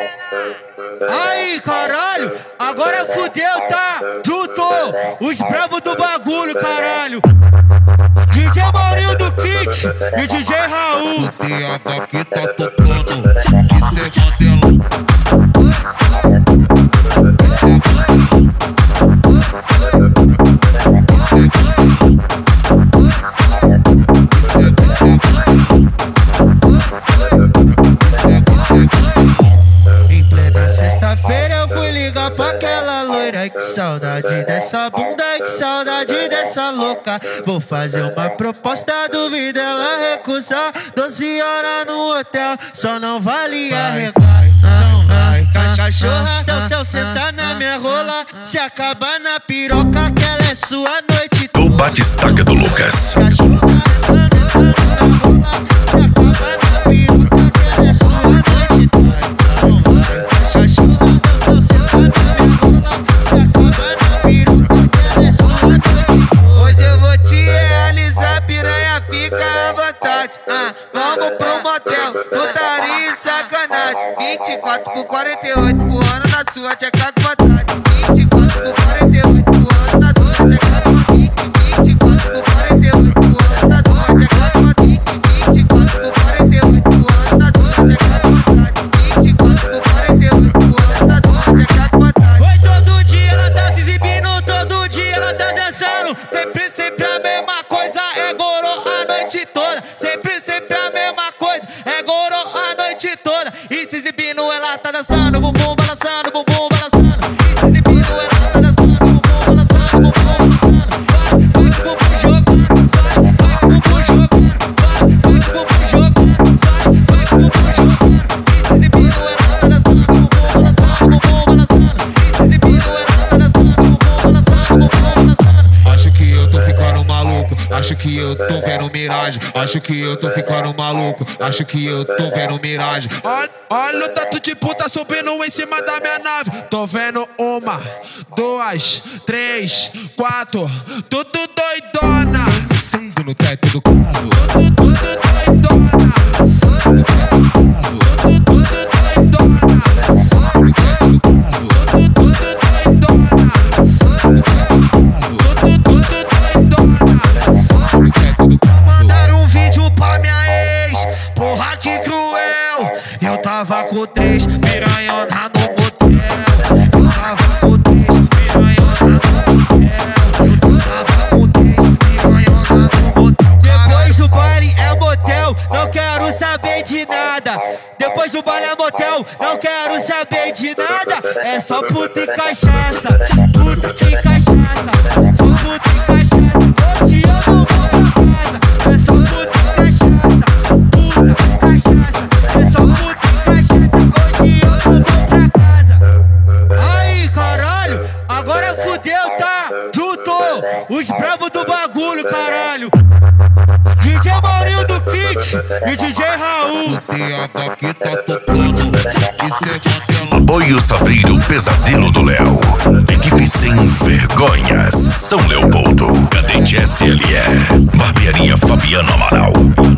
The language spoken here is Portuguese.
Aí, caralho, agora fudeu, tá? Juntou os bravos do bagulho, caralho. DJ Maurinho do Kit e DJ Raul. O TH aqui tá tocando de ser Em plena sexta-feira eu fui ligar pra aquela loira. Que saudade dessa bunda, que saudade dessa louca. Vou fazer uma proposta, duvido ela recusar. 12 horas no hotel, só não vale arregar. Cachorra, dá o céu sentar na minha rola. Se acaba na piroca, que ela é sua noite. O batistaca do Lucas. Hoje eu vou te realizar, piranha, fica à vontade. Vamos pro motel, putaria e sacanagem. 24 por 48 voando na sua tcheca com vontade. 24 por 48 voando na sua tcheca com vontade. 24 por 48 voando na sua tcheca com vontade. 24 por 48 voando na sua tcheca com vontade. 24 por 48 voando na sua tcheca com vontade. Oi, todo dia ela tá se exibindo, todo dia ela tá dançando. Sempre a mesma coisa, é gorô a noite toda. Sempre a mesma coisa, é gorô a noite toda. E se exibindo ela tá dançando, bumbum balançando, bumbum balançando. E se exibindo ela tá dançando, bumbum balançando, bumbum balançando. Vai que o bumbum jogando, vai que o bumbum jogando, vai que o bumbum jogando, vai que o bumbum jogando. E se exibindo ela tá dançando, bumbum balançando, bumbum balançando. E se exibindo ela tá dançando, bumbum balançando, bumbum balançando. Acho que eu tô ficando maluco, acho que eu tô vendo miragem. Acho que eu tô ficando maluco, acho que eu tô vendo miragem. Olha o tanto de puta subindo em cima da minha nave. Tô vendo 1, 2, 3, 4, tudo doidona. Sangue no teto do carro, tudo doidona. Sangue no teto do carro, tudo doidona. Sangue no teto do carro, tudo doidona. Sangue no teto do carro, tudo doidona. Sangue no teto do carro. Mandaram um vídeo pra minha ex, porra que cruel. Eu tava com 3 piranhona no motel. Eu tava com 3 piranhona no motel. Eu tava com 3 piranhona no motel. Depois do baile é motel, não quero saber de nada. Depois do baile é motel, não quero saber de nada. É só puta e cachaça, puta e cachaça. Só puta e cachaça, hoje eu não vou pra casa. É só puta e cachaça, puta, cachaça. É só puta e cachaça, hoje eu não vou pra casa. Aí, caralho, agora fudeu, tá? Juntou os bravos do bagulho, caralho. DJ Maurinho do Kit e DJ Raul. O TH aqui tá tocando de ser Apoio Savreiro Pesadelo do Léo. Equipe sem vergonhas. São Leopoldo. Cadete SLE. Barbearia Fabiano Amaral.